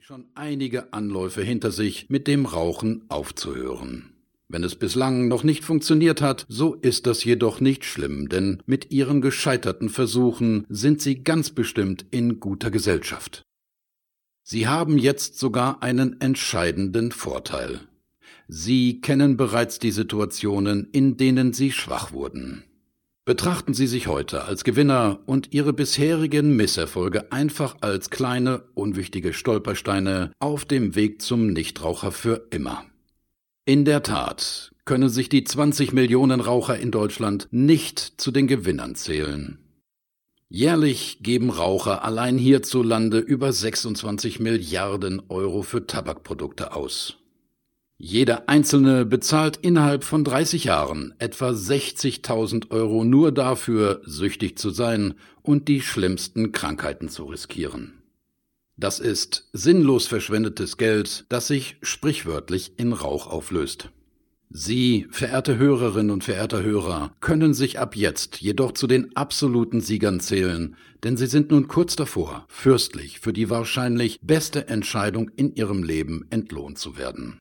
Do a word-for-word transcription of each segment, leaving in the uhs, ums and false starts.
schon einige Anläufe hinter sich, mit dem Rauchen aufzuhören. Wenn es bislang noch nicht funktioniert hat, so ist das jedoch nicht schlimm, denn mit ihren gescheiterten Versuchen sind sie ganz bestimmt in guter Gesellschaft. Sie haben jetzt sogar einen entscheidenden Vorteil. Sie kennen bereits die Situationen, in denen Sie schwach wurden. Betrachten Sie sich heute als Gewinner und Ihre bisherigen Misserfolge einfach als kleine, unwichtige Stolpersteine auf dem Weg zum Nichtraucher für immer. In der Tat können sich die zwanzig Millionen Raucher in Deutschland nicht zu den Gewinnern zählen. Jährlich geben Raucher allein hierzulande über sechsundzwanzig Milliarden Euro für Tabakprodukte aus. Jeder Einzelne bezahlt innerhalb von dreißig Jahren etwa sechzigtausend Euro nur dafür, süchtig zu sein und die schlimmsten Krankheiten zu riskieren. Das ist sinnlos verschwendetes Geld, das sich sprichwörtlich in Rauch auflöst. Sie, verehrte Hörerinnen und verehrter Hörer, können sich ab jetzt jedoch zu den absoluten Siegern zählen, denn Sie sind nun kurz davor, fürstlich für die wahrscheinlich beste Entscheidung in Ihrem Leben entlohnt zu werden.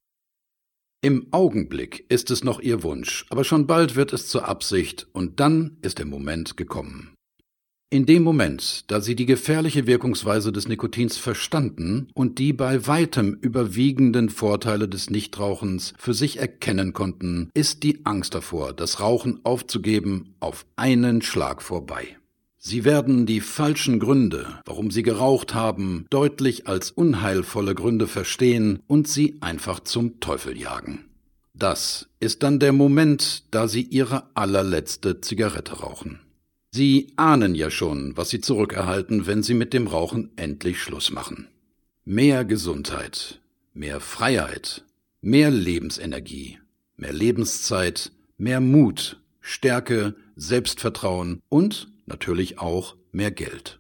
Im Augenblick ist es noch Ihr Wunsch, aber schon bald wird es zur Absicht und dann ist der Moment gekommen. In dem Moment, da Sie die gefährliche Wirkungsweise des Nikotins verstanden und die bei weitem überwiegenden Vorteile des Nichtrauchens für sich erkennen konnten, ist die Angst davor, das Rauchen aufzugeben, auf einen Schlag vorbei. Sie werden die falschen Gründe, warum Sie geraucht haben, deutlich als unheilvolle Gründe verstehen und sie einfach zum Teufel jagen. Das ist dann der Moment, da Sie Ihre allerletzte Zigarette rauchen. Sie ahnen ja schon, was Sie zurückerhalten, wenn Sie mit dem Rauchen endlich Schluss machen. Mehr Gesundheit, mehr Freiheit, mehr Lebensenergie, mehr Lebenszeit, mehr Mut, Stärke, Selbstvertrauen und natürlich auch mehr Geld.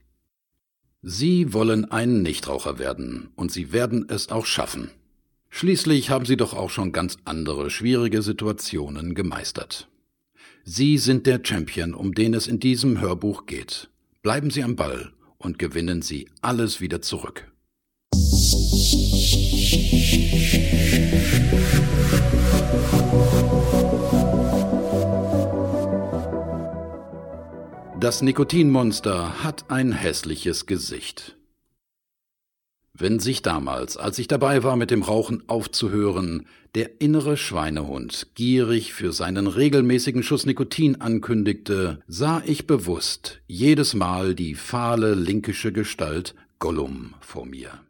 Sie wollen ein Nichtraucher werden und Sie werden es auch schaffen. Schließlich haben Sie doch auch schon ganz andere schwierige Situationen gemeistert. Sie sind der Champion, um den es in diesem Hörbuch geht. Bleiben Sie am Ball und gewinnen Sie alles wieder zurück. Das Nikotinmonster hat ein hässliches Gesicht. Wenn sich damals, als ich dabei war, mit dem Rauchen aufzuhören, der innere Schweinehund gierig für seinen regelmäßigen Schuss Nikotin ankündigte, sah ich bewusst jedes Mal die fahle linkische Gestalt Gollum vor mir.